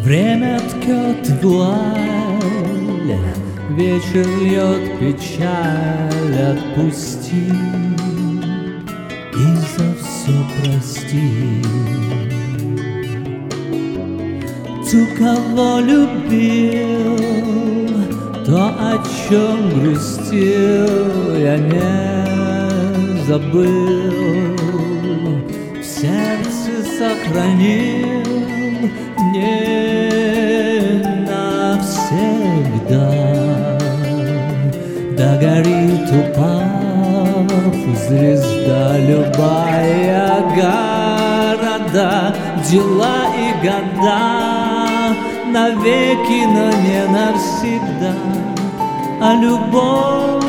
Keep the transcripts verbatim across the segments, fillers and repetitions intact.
Время ткет вуаль, вечер льет печаль. Отпусти и за все прости ту, кого любил, то, о чем грустил, я не забыл, в сердце сохранил не навсегда. Догорит, упав, звезда любая, города, дела и года навеки, но не навсегда. А любовь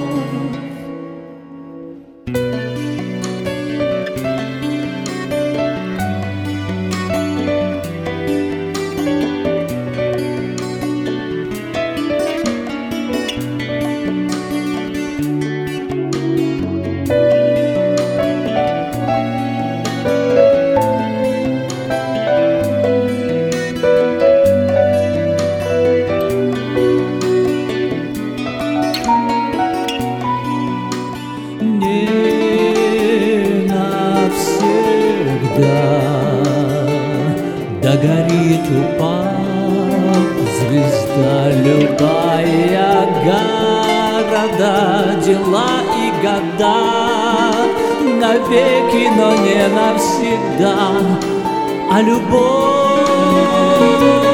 догорит, упав, звезда любая, города, дела и года навеки, но не навсегда. А любовь